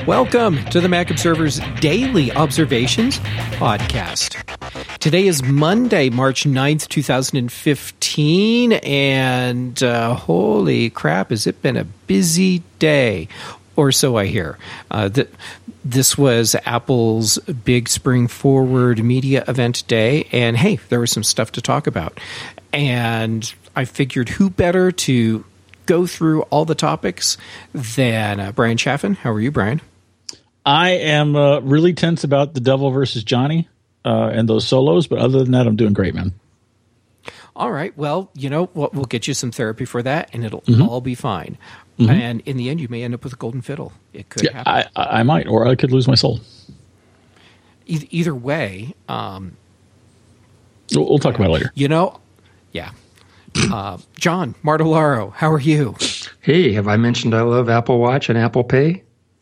Welcome to the Mac Observer's Daily Observations podcast. Today is Monday, March 9th, 2015, and holy crap, has it been a busy day, or so I hear. This was Apple's big Spring Forward media event day, and hey, there was some stuff to talk about. And I figured who better to go through all the topics than Brian Chaffin. How are you, Brian? I am really tense about the Devil versus Johnny and those solos, but other than that, I'm doing great, man. All right. Well, you know what? We'll get you some therapy for that, and it'll all be fine. And in the end, you may end up with a golden fiddle. It could happen. I might, or I could lose my soul. Either way. We'll talk about it later. You know, yeah. John Martellaro, how are you? Hey, have I mentioned I love Apple Watch and Apple Pay?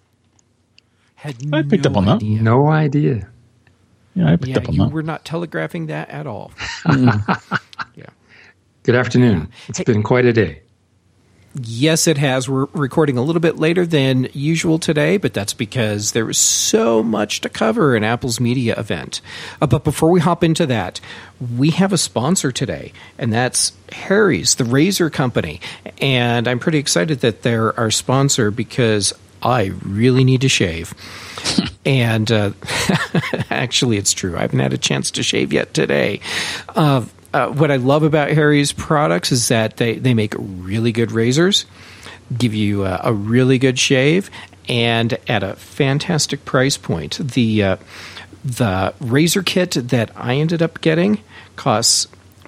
I picked up on that. No idea. Yeah, I picked up on that. You were not telegraphing that at all. Yeah. Good afternoon. It's been quite a day. Yes, it has. We're recording a little bit later than usual today, but that's because there was so much to cover in Apple's media event. But before we hop into that, we have a sponsor today, and that's Harry's, the razor company. And I'm pretty excited that they're our sponsor because I really need to shave. And actually, it's true. I haven't had a chance to shave yet today. What I love about Harry's products is that they make really good razors, give you a really good shave, and at a fantastic price point. The razor kit that I ended up getting costs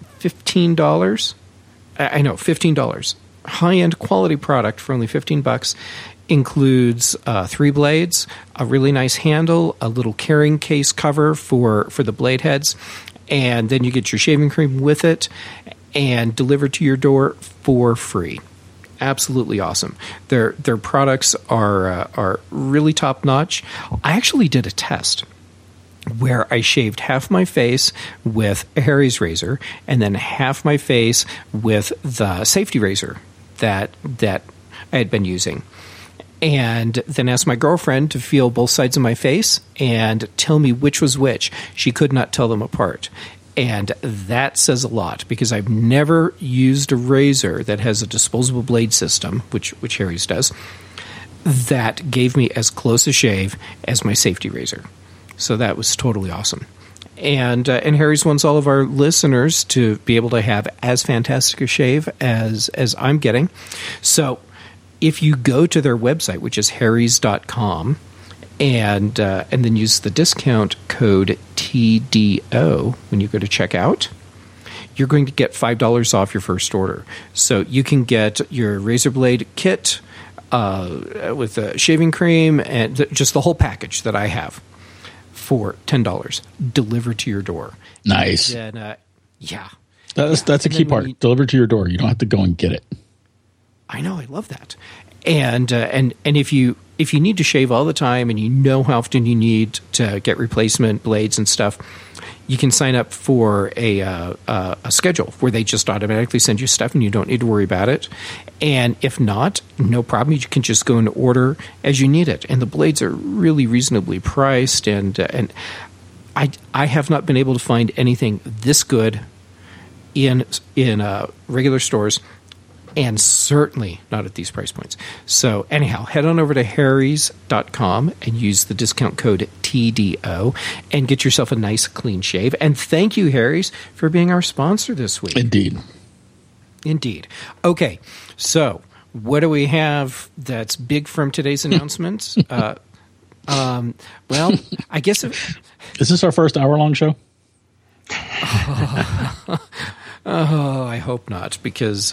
$15. I know, $15. High-end quality product for only $15. Includes 3 blades, a really nice handle, a little carrying case cover for the blade heads, and then you get your shaving cream with it and delivered to your door for free. Absolutely awesome. Their products are really top notch. I actually did a test where I shaved half my face with a Harry's razor and then half my face with the safety razor that I had been using. And then asked my girlfriend to feel both sides of my face and tell me which was which. She could not tell them apart. And that says a lot because I've never used a razor that has a disposable blade system, which Harry's does, that gave me as close a shave as my safety razor. So that was totally awesome. And Harry's wants all of our listeners to be able to have as fantastic a shave as I'm getting. So if you go to their website, which is harrys.com, and then use the discount code TDO when you go to checkout, you're going to get $5 off your first order. So you can get your razor blade kit with a shaving cream and just the whole package that I have for $10 delivered to your door. Nice. And, yeah. That's a key part. Delivered to your door. You don't have to go and get it. I know, I love that. And if you need to shave all the time and you know how often you need to get replacement blades and stuff, you can sign up for a schedule where they just automatically send you stuff and you don't need to worry about it. And if not, no problem. You can just go and order as you need it. And the blades are really reasonably priced. And I have not been able to find anything this good in regular stores. And certainly not at these price points. So anyhow, head on over to harrys.com and use the discount code TDO and get yourself a nice clean shave. And thank you, Harry's, for being our sponsor this week. Indeed. Okay, so what do we have that's big from today's announcements? Well, I guess... Is this our first hour-long show? Oh, I hope not, because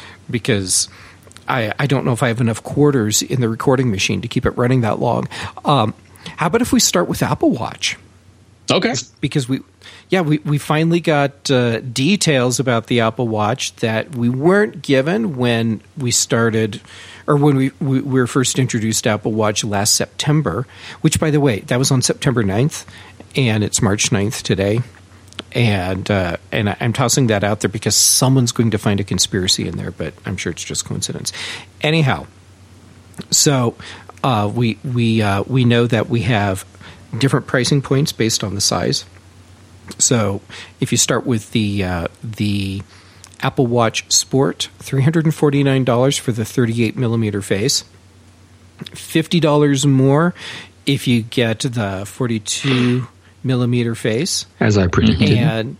I don't know if I have enough quarters in the recording machine to keep it running that long. How about if we start with Apple Watch? Okay. Because we finally got details about the Apple Watch that we weren't given when we started, or when we were first introduced to Apple Watch last September, which, by the way, that was on September 9th, and it's March 9th today. And I'm tossing that out there because someone's going to find a conspiracy in there, but I'm sure it's just coincidence. Anyhow, so We know that we have different pricing points based on the size. So if you start with the Apple Watch Sport, $349 for the 38 millimeter face, $50 more if you get the 42 millimeter face, as I predicted, and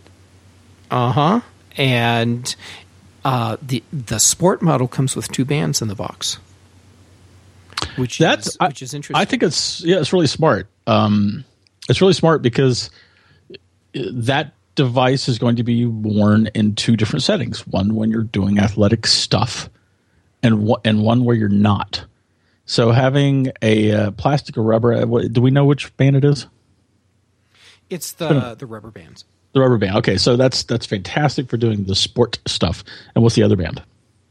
the Sport model comes with 2 bands in the box, which is interesting. I think it's really smart. It's really smart because that device is going to be worn in 2 different settings. One when you're doing athletic stuff, and one where you're not. So having a plastic or rubber, do we know which band it is? It's the rubber bands. The rubber band. Okay, so that's fantastic for doing the sport stuff. And what's the other band?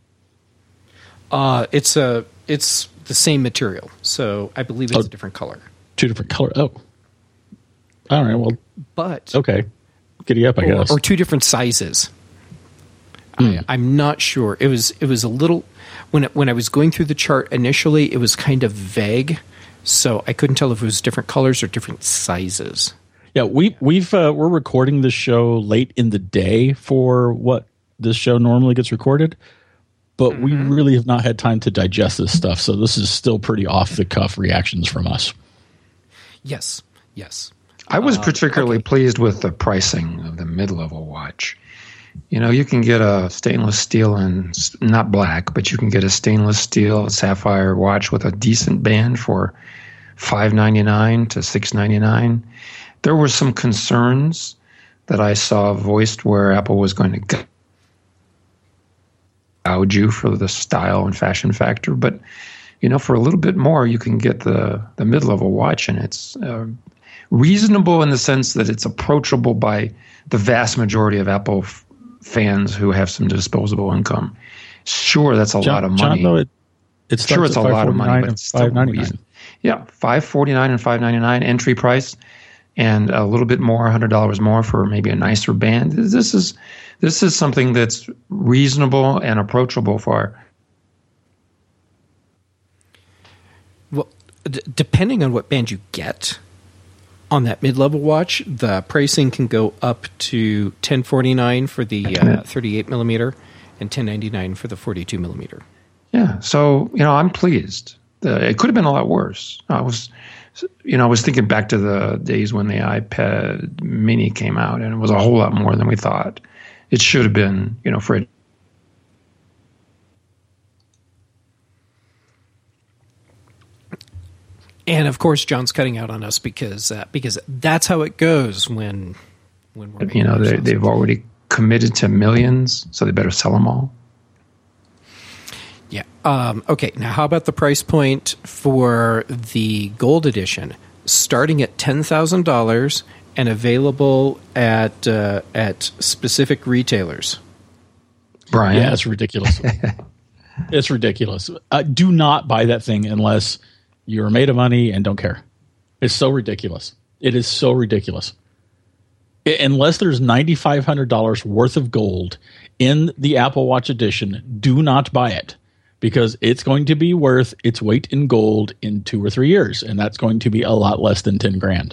It's the same material, so I believe it's a different color. 2 different color. Oh, all right. Well, but okay, giddy up, I guess. Or 2 different sizes. I'm not sure. It was a little when I was going through the chart initially. It was kind of vague, so I couldn't tell if it was different colors or different sizes. Yeah, we're recording this show late in the day for what this show normally gets recorded, but we really have not had time to digest this stuff. So this is still pretty off the cuff reactions from us. Yes. I was particularly pleased with the pricing of the mid-level watch. You can get a stainless steel and not black, but you can get a stainless steel sapphire watch with a decent band for $599 to $699. There were some concerns that I saw voiced where Apple was going to gouge you for the style and fashion factor. But, for a little bit more, you can get the mid-level watch, and it's reasonable in the sense that it's approachable by the vast majority of Apple fans who have some disposable income. Sure, that's a lot of money. John, it's a lot of money, but it's still $599. Yeah, $549 and $599 entry price. And a little bit more, $100 more for maybe a nicer band. This is something that's reasonable and approachable for. Well, depending on what band you get on that mid-level watch, the pricing can go up to $1049 for the 38 millimeter and $1099 for the 42 millimeter. Yeah, so I'm pleased. It could have been a lot worse. I was thinking back to the days when the iPad Mini came out, and it was a whole lot more than we thought. It should have been, for it. And of course, John's cutting out on us because that's how it goes when we're. They've already committed to millions, so they better sell them all. Yeah. Okay. Now, how about the price point for the Gold Edition? Starting at $10,000 and available at specific retailers. Brian, yeah, it's ridiculous. It's ridiculous. Do not buy that thing unless you're made of money and don't care. It's so ridiculous. It is so ridiculous. Unless there's $9,500 worth of gold in the Apple Watch Edition, do not buy it. Because it's going to be worth its weight in gold in 2 or 3 years, and that's going to be a lot less than $10,000.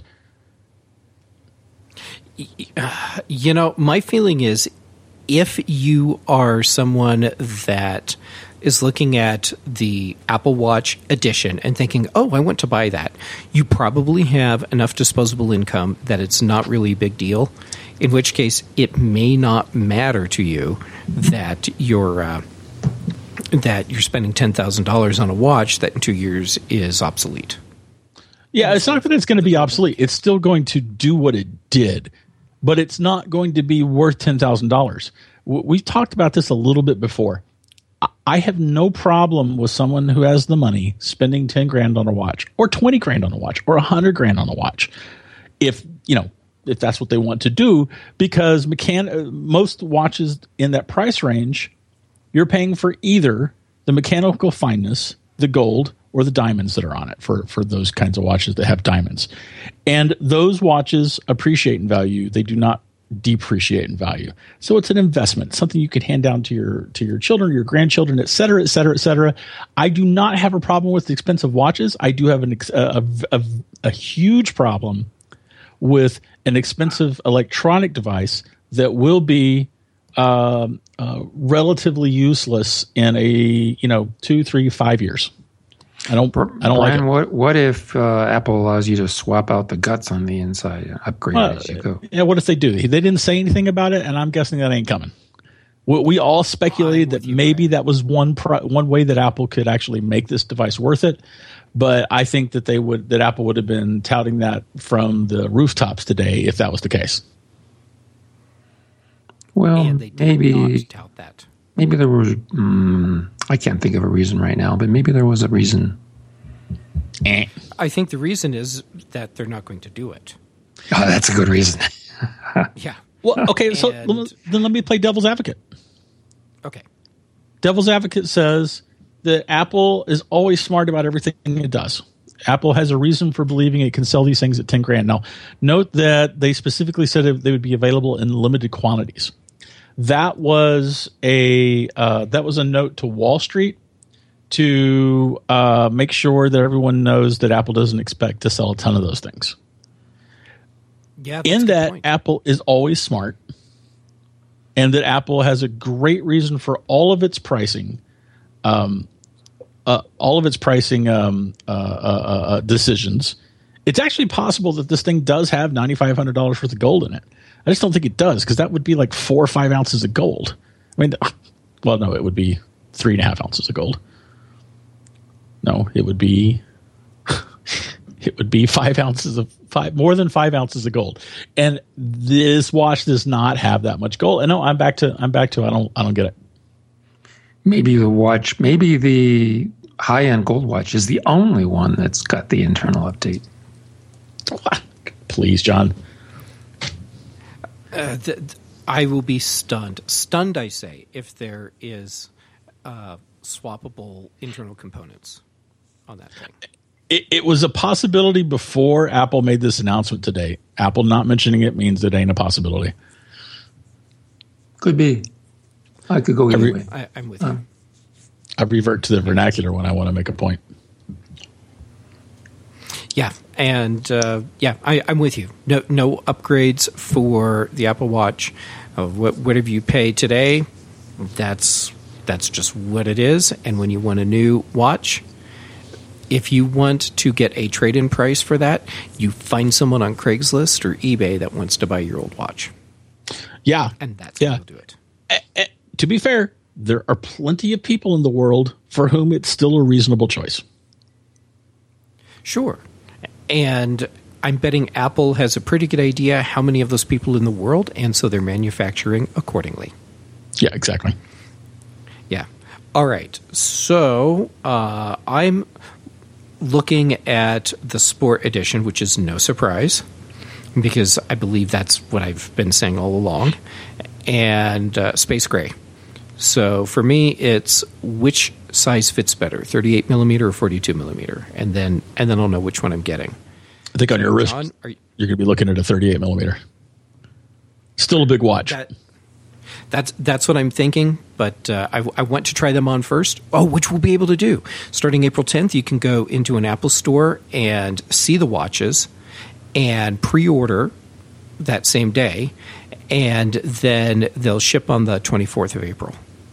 My feeling is, if you are someone that is looking at the Apple Watch Edition and thinking, "Oh, I want to buy that," you probably have enough disposable income that it's not really a big deal. In which case, it may not matter to you that you're spending $10,000 on a watch that in 2 years is obsolete. Yeah, it's not that it's going to be obsolete. It's still going to do what it did, but it's not going to be worth $10,000. We've talked about this a little bit before. I have no problem with someone who has the money spending $10,000 on a watch, or $20,000 on a watch, or $100,000 on a watch, if that's what they want to do, because most watches in that price range, you're paying for either the mechanical fineness, the gold, or the diamonds that are on it for those kinds of watches that have diamonds. And those watches appreciate in value. They do not depreciate in value. So it's an investment, something you can hand down to your children, your grandchildren, et cetera, et cetera, et cetera. I do not have a problem with expensive watches. I do have a huge problem with an expensive electronic device that will be relatively useless in 2, 3, 5 years. I don't Brian, like it. What if Apple allows you to swap out the guts on the inside, upgrade as you go? Yeah, what if they do? They didn't say anything about it, and I'm guessing that ain't coming. We all speculated that maybe that was one way that Apple could actually make this device worth it, but I think that Apple would have been touting that from the rooftops today if that was the case. Well, And they did not tout that. Maybe there was. I can't think of a reason right now, but maybe there was a reason. I think the reason is that they're not going to do it. Oh, that's a good reason. Yeah. Well, okay, so then let me play devil's advocate. Okay. Devil's advocate says that Apple is always smart about everything it does. Apple has a reason for believing it can sell these things at $10,000. Now, note that they specifically said they would be available in limited quantities. That was a note to Wall Street to make sure that everyone knows that Apple doesn't expect to sell a ton of those things. Yeah, In that, Apple is always smart, and that Apple has a great reason for all of its pricing, decisions. It's actually possible that this thing does have $9,500 worth of gold in it. I just don't think it does, because that would be like 4 or 5 ounces of gold. I mean, well, no, it would be 3.5 ounces of gold. No, it would be more than 5 ounces of gold. And this watch does not have that much gold. And no, I'm back to I don't get it. Maybe the high-end gold watch is the only one that's got the internal update. Please, John. I will be stunned. Stunned, I say, if there is swappable internal components on that thing. It was a possibility before Apple made this announcement today. Apple not mentioning it means it ain't a possibility. Could be. I could go either way. I'm with you. I revert to the vernacular when I want to make a point. Yeah, and I'm with you. No upgrades for the Apple Watch. Whatever you pay today, that's just what it is. And when you want a new watch, if you want to get a trade-in price for that, you find someone on Craigslist or eBay that wants to buy your old watch. Yeah, and that's how you'll do it. To be fair, there are plenty of people in the world for whom it's still a reasonable choice. Sure. And I'm betting Apple has a pretty good idea how many of those people in the world, and so they're manufacturing accordingly. Yeah, exactly. Yeah. All right. So I'm looking at the Sport Edition, which is no surprise, because I believe that's what I've been saying all along, and Space Gray. So for me, it's which size fits better, 38 millimeter or 42 millimeter, and then I'll know which one I'm getting. I think on your wrist, you're going to be looking at a 38 millimeter. Still a big watch. That's what I'm thinking, but I want to try them on first. Oh, which we'll be able to do. Starting April 10th, you can go into an Apple store and see the watches and pre-order that same day, and then they'll ship on the 24th of April.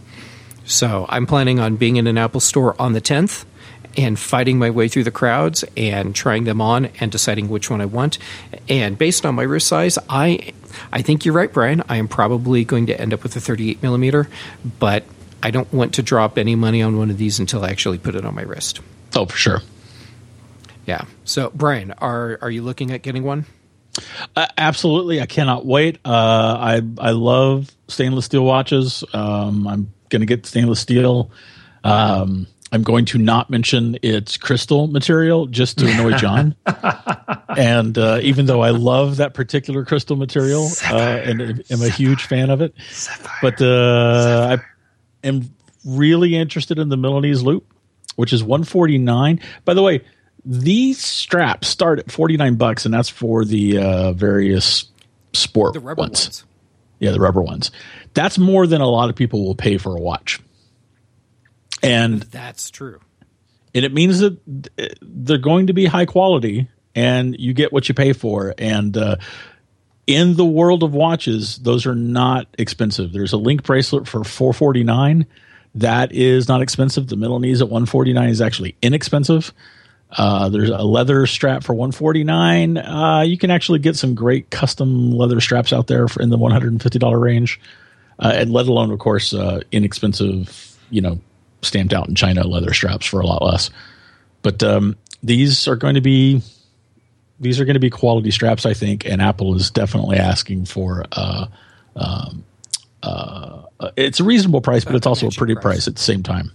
So I'm planning on being in an Apple store on the 10th and fighting my way through the crowds and trying them on and deciding which one I want. And based on my wrist size, I think you're right, Brian. I am probably going to end up with a 38 millimeter, but I don't want to drop any money on one of these until I actually put it on my wrist. Oh, for sure. Yeah. So, Brian, are you looking at getting one? Absolutely. I cannot wait. I love stainless steel watches. I'm going to get stainless steel. I'm going to not mention its crystal material just to annoy John. And even though I love that particular crystal material and am a huge fan of it, but I am really interested in the Milanese loop, which is $149. By the way, these straps start at $49, and that's for the various sport The rubber ones. Yeah, the rubber ones. That's more than a lot of people will pay for a watch. And that's true. And it means that they're going to be high quality and you get what you pay for. And in the world of watches, those are not expensive. There's a Link bracelet for $449. That is not expensive. The Milanese at $149 is actually inexpensive. There's a leather strap for $149. You can actually get some great custom leather straps out there in the $150 range, and let alone, of course, inexpensive, stamped out in China leather straps for a lot less. But these are going to be quality straps, I think, and Apple is definitely asking for. It's a reasonable price, but it's also a pretty price at the same time.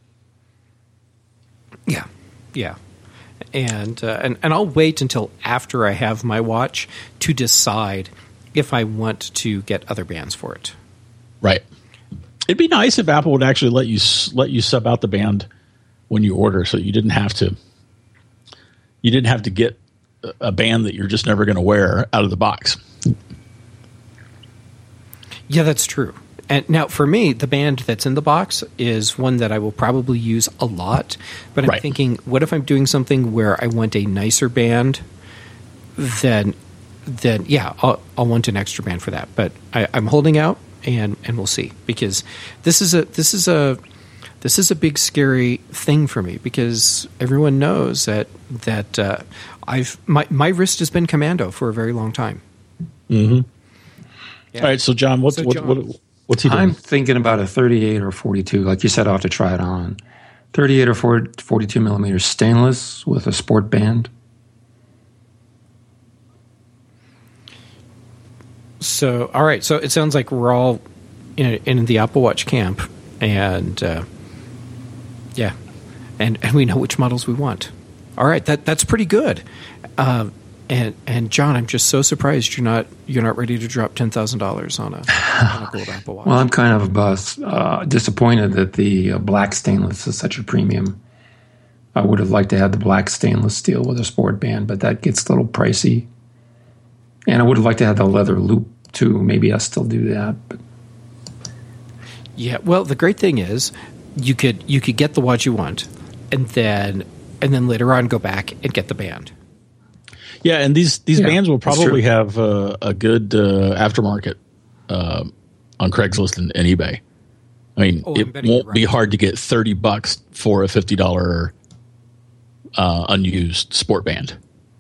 Yeah, yeah. And I'll wait until after I have my watch to decide if I want to get other bands for it. Right. It'd be nice if Apple would actually let you sub out the band when you order, so you didn't have to get a band that you're just never going to wear out of the box. Yeah, that's true. And now, for me, the band that's in the box is one that I will probably use a lot. But I'm thinking, what if I'm doing something where I want a nicer band? Then yeah, I'll want an extra band for that. But I'm holding out, and we'll see, because this is a big scary thing for me, because everyone knows that my wrist has been commando for a very long time. Mm-hmm. Yeah. All right, so John, what's he doing? I'm thinking about a 38 or 42. Like you said, I'll have to try it on. 38 or 42 millimeter stainless with a sport band. So, all right. So it sounds like we're all in the Apple Watch camp, and yeah, and we know which models we want. All right, that's pretty good. And John, I'm just so surprised you're not ready to drop $10,000 on a gold Apple Watch. Well, I'm kind of disappointed that the black stainless is such a premium. I would have liked to have the black stainless steel with a sport band, but that gets a little pricey. And I would have liked to have the leather loop too. Maybe I'll still do that. But. Yeah. Well, the great thing is you could get the watch you want, and then later on go back and get the band. Yeah, and these bands will probably have a good aftermarket on Craigslist and eBay. I mean, it won't be hard to get $30 for a $50 unused sport band.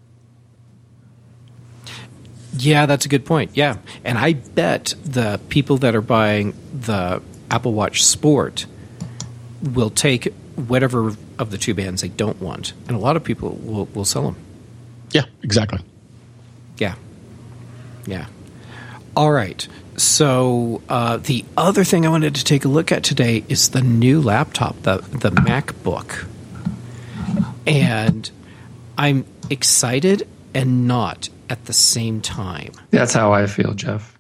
Yeah, that's a good point. Yeah, and I bet the people that are buying the Apple Watch Sport will take whatever of the two bands they don't want, and a lot of people will sell them. Yeah, exactly. Yeah. Yeah. All right. So the other thing I wanted to take a look at today is the new laptop, the MacBook. And I'm excited and not at the same time. That's how I feel, Jeff.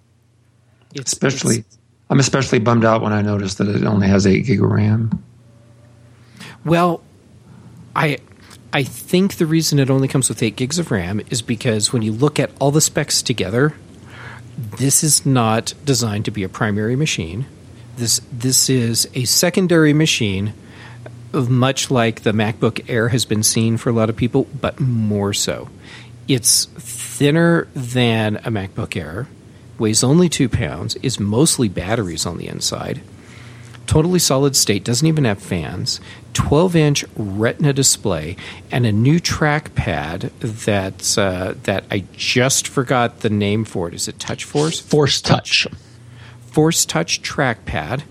I'm especially bummed out when I noticed that it only has 8 gig of RAM. Well, I think the reason it only comes with 8 gigs of RAM is because when you look at all the specs together, this is not designed to be a primary machine. This is a secondary machine, much like the MacBook Air has been seen for a lot of people, but more so. It's thinner than a MacBook Air, weighs only 2 pounds, is mostly batteries on the inside. Totally solid state, doesn't even have fans, 12-inch Retina display, and a new trackpad that I just forgot the name for it. Is it Touch Force? Force Touch. Force Touch trackpad.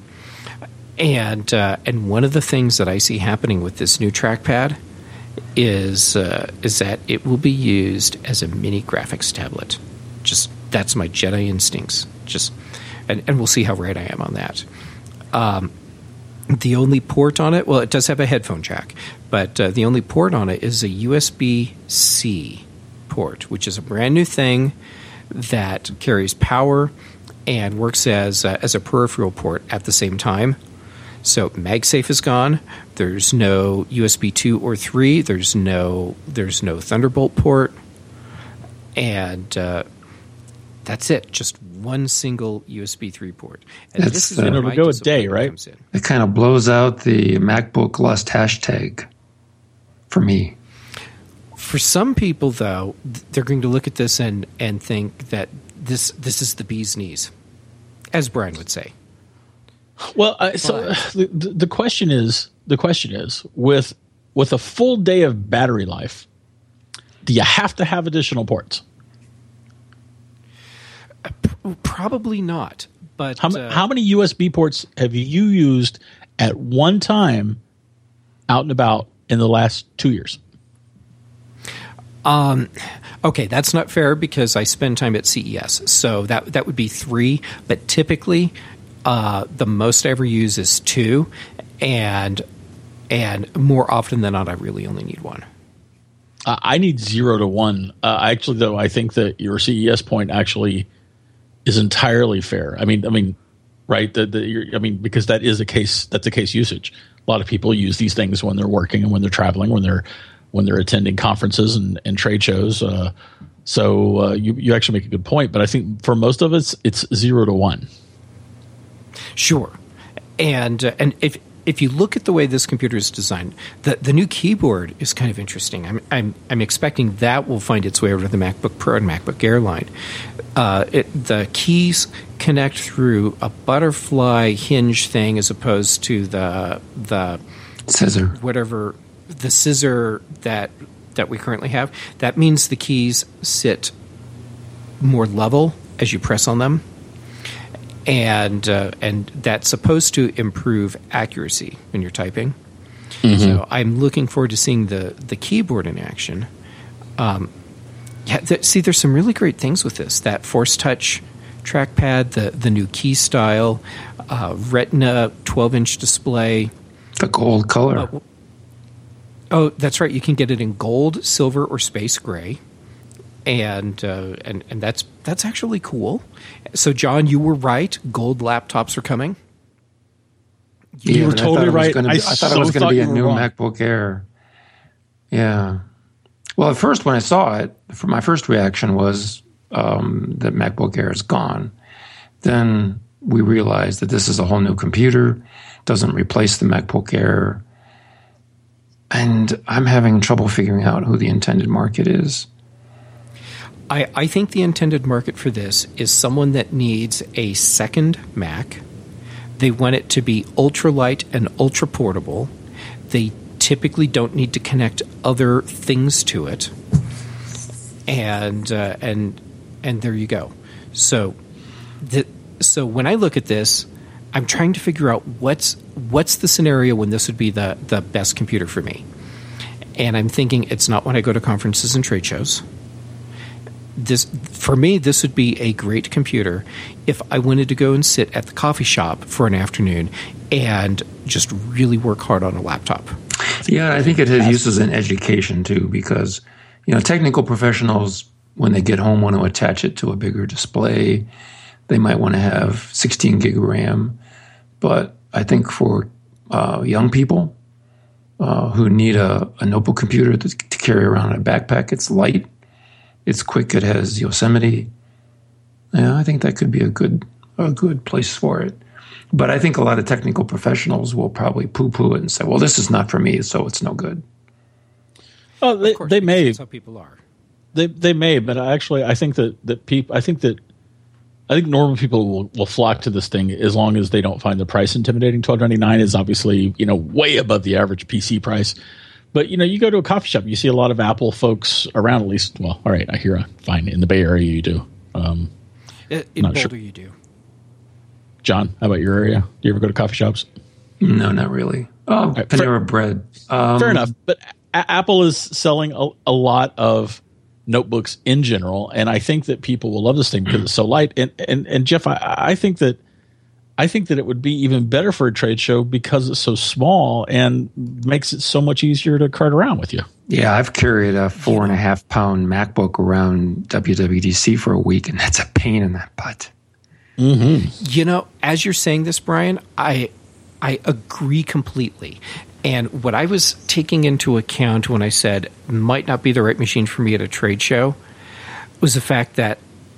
And one of the things that I see happening with this new trackpad is that it will be used as a mini graphics tablet. Just that's my Jedi instincts. And we'll see how right I am on that. The only port on it, well, it does have a headphone jack, but the only port on it is a USB-C port, which is a brand new thing that carries power and works as a peripheral port at the same time. So MagSafe is gone. There's no USB 2 or 3. There's no Thunderbolt port, and That's it. Just one single USB 3 port. And this is where it'll my go a day, disappointment right? comes in. It kind of blows out the MacBook Lust hashtag for me. For some people, though, they're going to look at this and think that this is the bee's knees, as Brian would say. Well, the question is with a full day of battery life, do you have to have additional ports? Probably not. But how many USB ports have you used at one time out and about in the last 2 years? Okay, that's not fair because I spend time at CES, so that would be 3. But typically, the most I ever use is 2, and more often than not, I really only need 1. I need 0 to 1. Actually, though, I think that your CES point actually is entirely fair. I mean, right? Because that is a case. That's a case usage. A lot of people use these things when they're working and when they're traveling, when they're attending conferences and trade shows. So you actually make a good point. But I think for most of us, it's 0 to 1. Sure, and if you look at the way this computer is designed, the new keyboard is kind of interesting. I'm expecting that will find its way over to the MacBook Pro and MacBook Air line. The keys connect through a butterfly hinge thing as opposed to the scissor, whatever the scissor that we currently have. That means the keys sit more level as you press on them. And that's supposed to improve accuracy when you're typing. Mm-hmm. So I'm looking forward to seeing the keyboard in action. There's some really great things with this. That Force Touch trackpad, the new key style, Retina 12-inch display. The gold color. Oh, that's right. You can get it in gold, silver, or space gray. And that's actually cool. So, John, you were right. Gold laptops are coming. You were totally right. I thought it was going to be a new MacBook Air. Yeah. Well, at first, when I saw it, my first reaction was that MacBook Air is gone. Then we realized that this is a whole new computer, doesn't replace the MacBook Air. And I'm having trouble figuring out who the intended market is. I think the intended market for this is someone that needs a second Mac. They want it to be ultralight and ultra portable. They typically don't need to connect other things to it. And there you go. So when I look at this, I'm trying to figure out what's the scenario when this would be the best computer for me. And I'm thinking it's not when I go to conferences and trade shows. For me, this would be a great computer if I wanted to go and sit at the coffee shop for an afternoon and just really work hard on a laptop. Yeah, I think it has uses in education too, because technical professionals, when they get home, want to attach it to a bigger display. They might want to have 16 gig RAM, but I think for young people who need a notebook computer to carry around in a backpack, it's light. It's quick. It has Yosemite. Yeah, I think that could be a good place for it. But I think a lot of technical professionals will probably poo-poo it and say, "Well, this is not for me, so it's no good." Oh, they may. That's how people are. They may, but I think that people. I think normal people will flock to this thing as long as they don't find the price intimidating. $12.99 is obviously way above the average PC price. But, you go to a coffee shop, you see a lot of Apple folks around, at least. Well, all right, I hear fine. In the Bay Area, you do. In Boulder, you do. John, how about your area? Do you ever go to coffee shops? No, not really. Oh, right, Panera Bread. Fair enough. But Apple is selling a lot of notebooks in general, and I think that people will love this thing because it's so light. And Jeff, I think that it would be even better for a trade show because it's so small and makes it so much easier to cart around with you. Yeah, I've carried a 4.5 pound MacBook around WWDC for a week, and that's a pain in the butt. Mm-hmm. As you're saying this, Brian, I agree completely. And what I was taking into account when I said might not be the right machine for me at a trade show was the fact that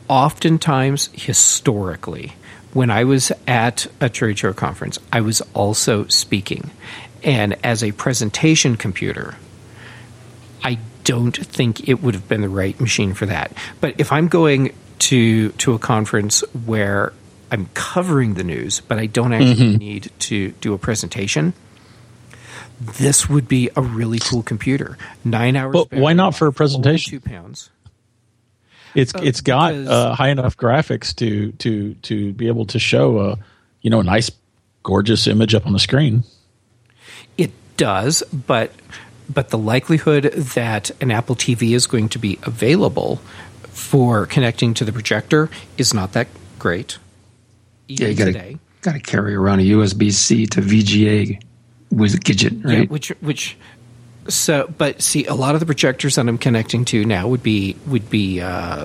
oftentimes, historically, when I was at a trade show conference, I was also speaking. And as a presentation computer, I don't think it would have been the right machine for that. But if I'm going to a conference where I'm covering the news, but I don't actually need to do a presentation, this would be a really cool computer. 9 hours. But why not for a presentation? 2 pounds. It's got high enough graphics to be able to show a nice, gorgeous image up on the screen. It does, but the likelihood that an Apple TV is going to be available for connecting to the projector is not that great. Yeah, you got to carry around a USB-C to VGA widget, right? Yeah, but see, a lot of the projectors that I'm connecting to now would be a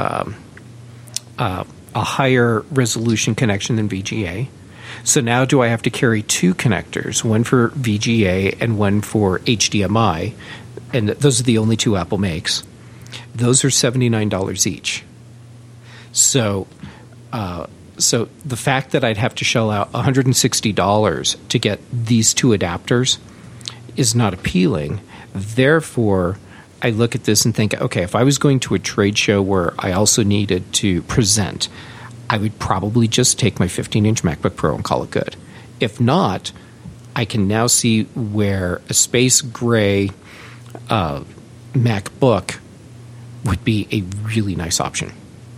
higher resolution connection than VGA. So now do I have to carry 2 connectors, one for VGA and one for HDMI? And those are the only 2 Apple makes. Those are $79 each. So the fact that I'd have to shell out $160 to get these 2 adapters is not appealing. Therefore, I look at this and think, okay, if I was going to a trade show where I also needed to present, I would probably just take my 15-inch MacBook Pro and call it good. If not, I can now see where a space gray MacBook would be a really nice option.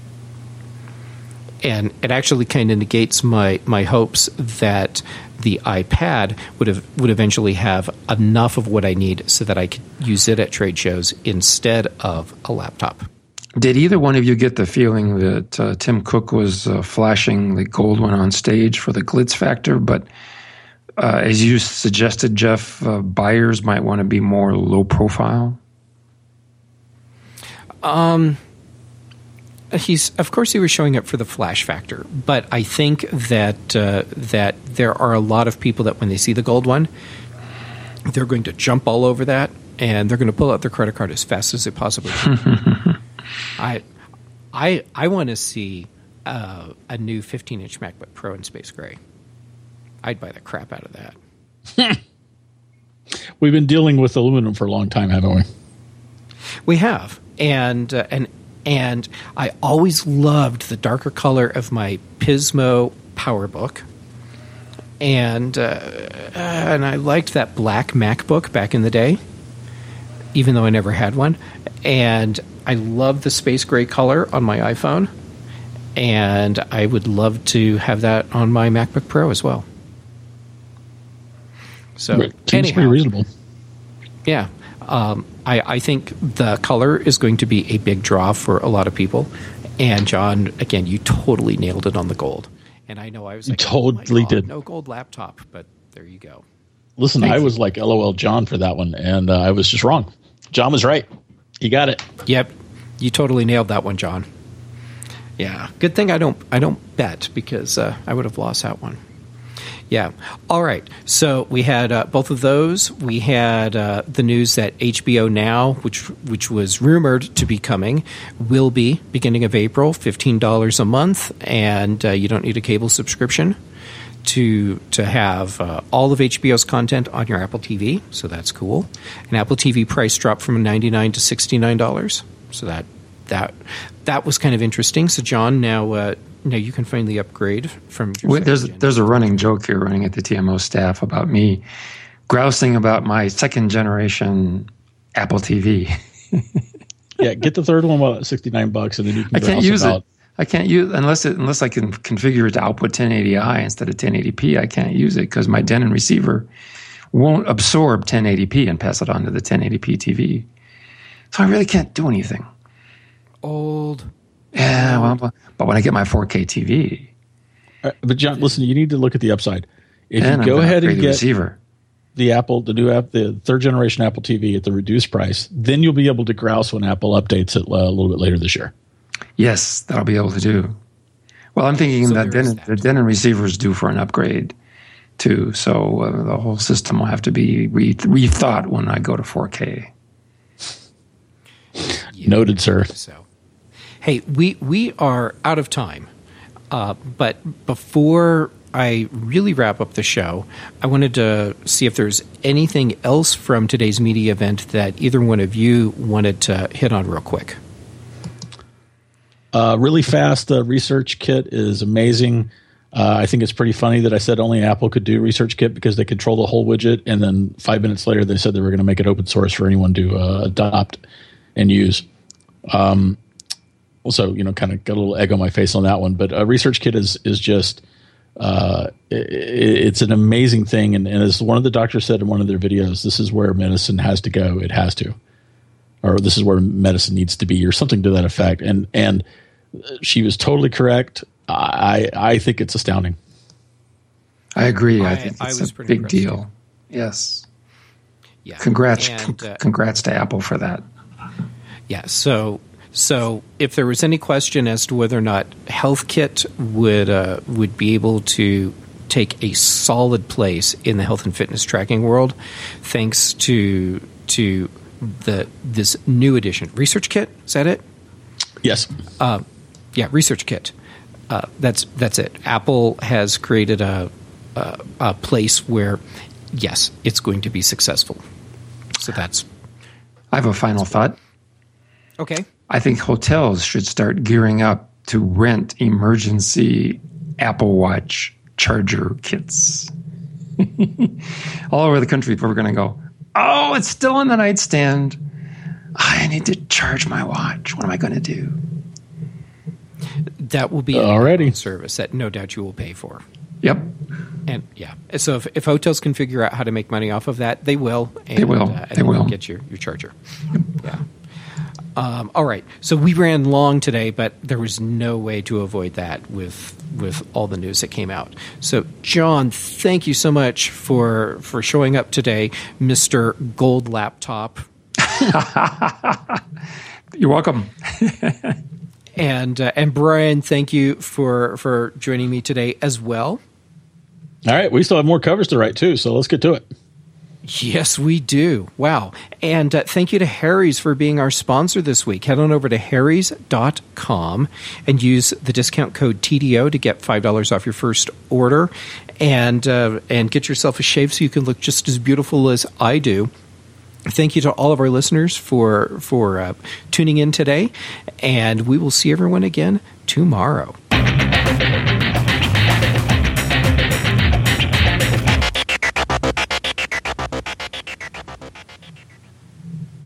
And it actually kind of negates my hopes that the iPad would eventually have enough of what I need so that I could use it at trade shows instead of a laptop. Did either one of you get the feeling that Tim Cook was flashing the gold one on stage for the glitz factor? But as you suggested, Jeff, buyers might want to be more low profile? Of course, he was showing up for the flash factor, but I think that there are a lot of people that when they see the gold one, they're going to jump all over that, and they're going to pull out their credit card as fast as they possibly can. I want to see a new 15-inch MacBook Pro in space gray. I'd buy the crap out of that. We've been dealing with aluminum for a long time, haven't we? We have, and I always loved the darker color of my Pismo PowerBook, and I liked that black MacBook back in the day, even though I never had one. And I love the space gray color on my iPhone, and I would love to have that on my MacBook Pro as well. So, seems pretty reasonable. Yeah. I think the color is going to be a big draw for a lot of people. And John, again, you totally nailed it on the gold. And I know I was like, totally did. No gold laptop, but there you go. Listen, I was like LOL John for that one, and I was just wrong. John was right. You got it. Yep. You totally nailed that one, John. Yeah. Good thing I don't bet, because I would have lost that one. Yeah. All right. So we had both of those. We had the news that HBO Now, which was rumored to be coming, will be beginning of April, $15 a month, and you don't need a cable subscription to have all of HBO's content on your Apple TV. So that's cool. An Apple TV price dropped from $99 to $69. So that was kind of interesting. So John, now you can finally upgrade from your there's a running joke here running at the TMO staff about me grousing about my second generation Apple TV. Yeah, get the third one while at $69, and then you can. I can't use it. I can't use unless I can configure it to output 1080i instead of 1080p. I can't use it because my Denon receiver won't absorb 1080p and pass it on to the 1080p TV. So I really can't do anything. Old. Yeah, well, but when I get my 4K TV. But John, listen, you need to look at the upside. If you go ahead and get receiver. the third generation Apple TV at the reduced price, then you'll be able to grouse when Apple updates it a little bit later this year. Yes, that'll be able to do. Well, I'm thinking that the Denon receiver is due for an upgrade too, so the whole system will have to be rethought when I go to 4K. Noted, sir. So, Hey, we are out of time. But before I really wrap up the show, I wanted to see if there's anything else from today's media event that either one of you wanted to hit on real quick. Really fast, the Research Kit is amazing. I think it's pretty funny that I said only Apple could do Research Kit because they control the whole widget, and then 5 minutes later they said they were going to make it open source for anyone to adopt and use. Also, kind of got a little egg on my face on that one. But Research Kit is just it's an amazing thing, and as one of the doctors said in one of their videos, this is where medicine has to go. It has to, or this is where medicine needs to be, or something to that effect. And she was totally correct. I think it's astounding. I agree. I think it's a big deal. Too. Yes. Yeah. Congrats to Apple for that. Yeah. So if there was any question as to whether or not HealthKit would be able to take a solid place in the health and fitness tracking world, thanks to this new edition, Research Kit, is that it? Yes. Yeah, Research Kit. That's it. Apple has created a place where, yes, it's going to be successful. So that's. I have a final thought. Okay. I think hotels should start gearing up to rent emergency Apple Watch charger kits. All over the country, people are going to go, oh, it's still on the nightstand. I need to charge my watch. What am I going to do? That will be a service that no doubt you will pay for. Yep. And yeah, so if hotels can figure out how to make money off of that, they will. And, they will. They will get your charger. Yep. Yeah. All right. So we ran long today, but there was no way to avoid that with all the news that came out. So, John, thank you so much for showing up today, Mr. Gold Laptop. You're welcome. And Brian, thank you for joining me today as well. All right. We still have more covers to write, too, so let's get to it. Yes, we do. Wow. And thank you to Harry's for being our sponsor this week. Head on over to harrys.com and use the discount code TDO to get $5 off your first order and get yourself a shave so you can look just as beautiful as I do. Thank you to all of our listeners for tuning in today, and we will see everyone again tomorrow.